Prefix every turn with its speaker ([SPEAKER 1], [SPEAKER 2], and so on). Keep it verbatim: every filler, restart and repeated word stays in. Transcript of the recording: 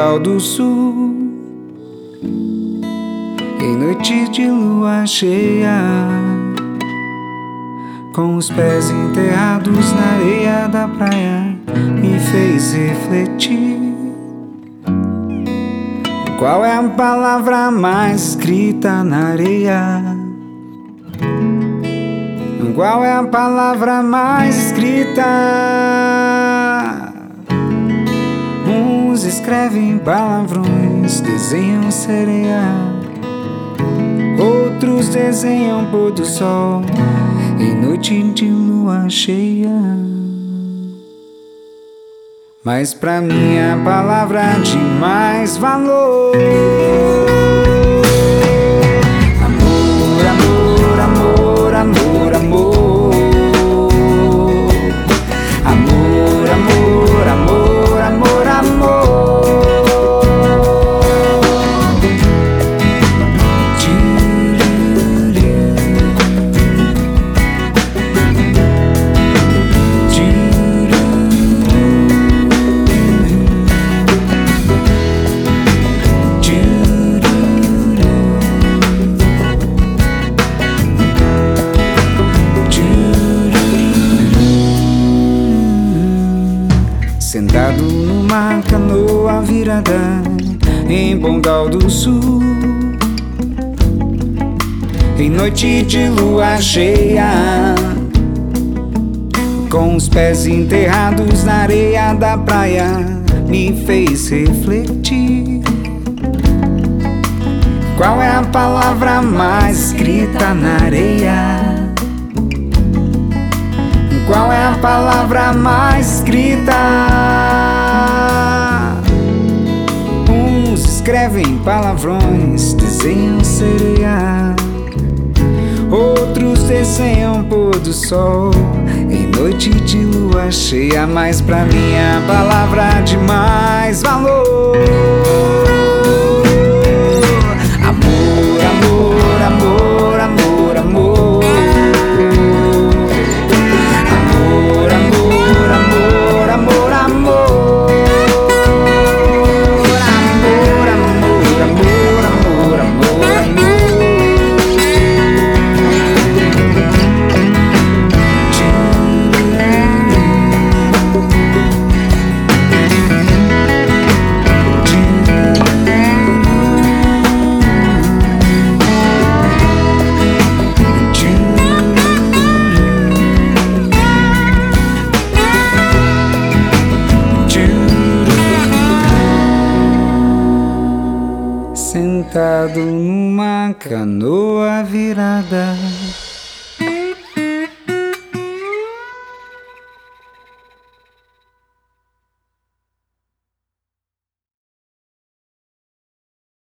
[SPEAKER 1] Pontal do Sul, em noite de lua cheia, com os pés enterrados na areia da praia, me fez refletir. Qual é a palavra mais escrita na areia? Qual é a palavra mais escrita? Uns escrevem palavrões, desenham sereia, outros desenham pôr do sol em noite de lua cheia. Mas pra mim a palavra de mais valor: amor, amor, amor, amor, amor. Amor, amor, amor, amor, amor. Sentado numa canoa virada em Pontal do Sul, em noite de lua cheia, com os pés enterrados na areia da praia, me fez refletir. Qual é a palavra mais escrita na areia? Qual é a palavra mais escrita? Uns escrevem palavrões, desenham sereia, outros desenham pôr do sol em noite de lua cheia. Mas pra mim é a palavra de mais valor: amor, amor, amor, amor, amor. Sentado numa canoa virada